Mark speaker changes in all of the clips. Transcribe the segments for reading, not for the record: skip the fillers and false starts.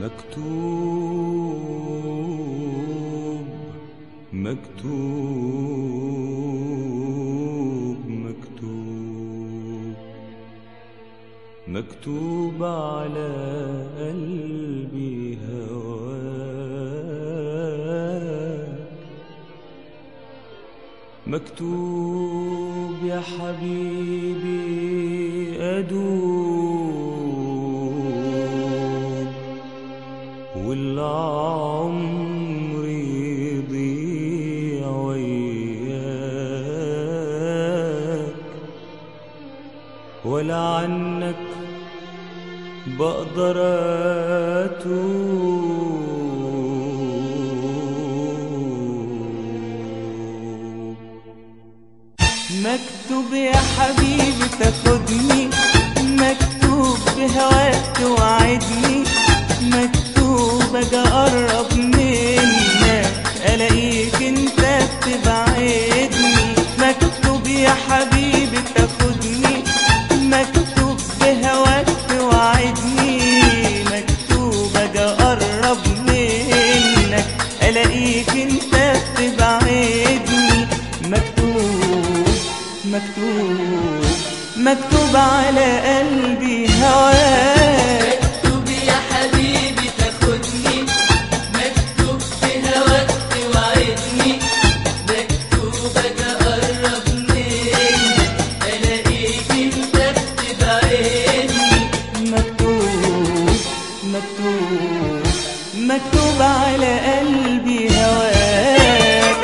Speaker 1: مكتوب مكتوب مكتوب مكتوب على قلبي هواك، مكتوب يا حبيبي أدوب والعمر يضيع وياك، ولا عنك بقدر أتوب. مكتوب يا حبيبي تاخدني، مكتوب بهواك توعدني، مكتوب اجي اقرب منك الاقيك انت بتبعدني. مكتوب يا حبيبي تاخدني، مكتوب بهواك توعدني، مكتوب اجي اقرب منك الاقيك انت بتبعدني. مكتوب مكتوب مكتوب على قلبي هواك.
Speaker 2: مكتوب يا حبيبي تاخدني، مكتوب في هواك توعدني، مكتوب اجي اقرب منك الاقيك انت بتبعدني.
Speaker 1: مكتوب مكتوب مكتوب على قلبي هواك.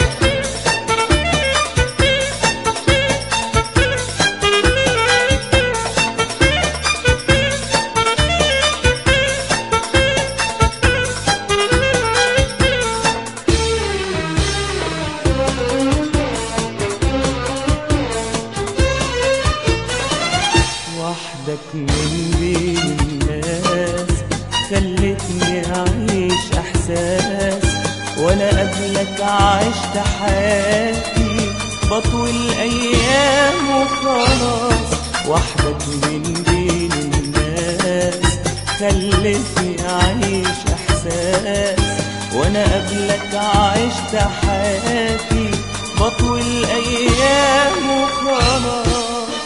Speaker 1: وحدك من بين الناس خلتني أعيش إحساس، وأنا قبلك عشت حياتي بطول الأيام وخلاص. وحدك من بين الناس خلتني أعيش إحساس، وأنا قبلك عشت حياتي بطول الأيام وخلاص.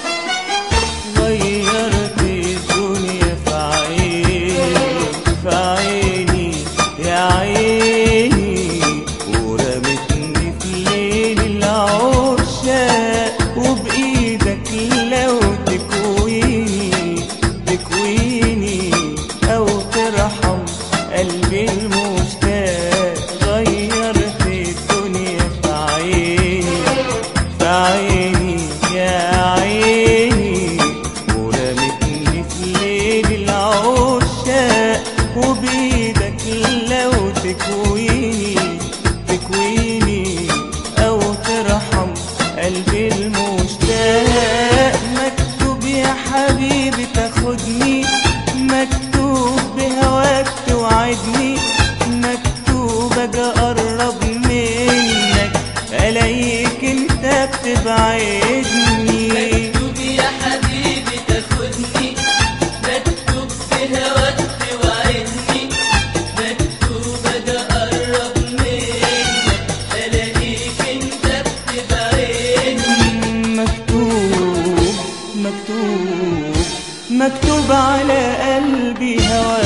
Speaker 1: غيرت الدنيا في عيني يا عيني، ورمتني في ليل العشاق، وبإيدك لو تكويني أو ترحم قلبي المشتاق. غيرت الدنيا في عيني يا عيني، ورمتني في ليل العشاق، وبإيدك لو تكويني أو ترحم قلبي المشتاق. مكتوب يا حبيبي تاخدني، مكتوب بهواك توعدني، مكتوب اجي اقرب منك الاقيك انت بتبعدني.
Speaker 2: مكتوب يا حبيبي تاخدني، مكتوب في هواك توعدني، مكتوب اجي اقرب منك الاقيك انت بتبعدني.
Speaker 1: مكتوب مكتوب مكتوب على قلبي هواك.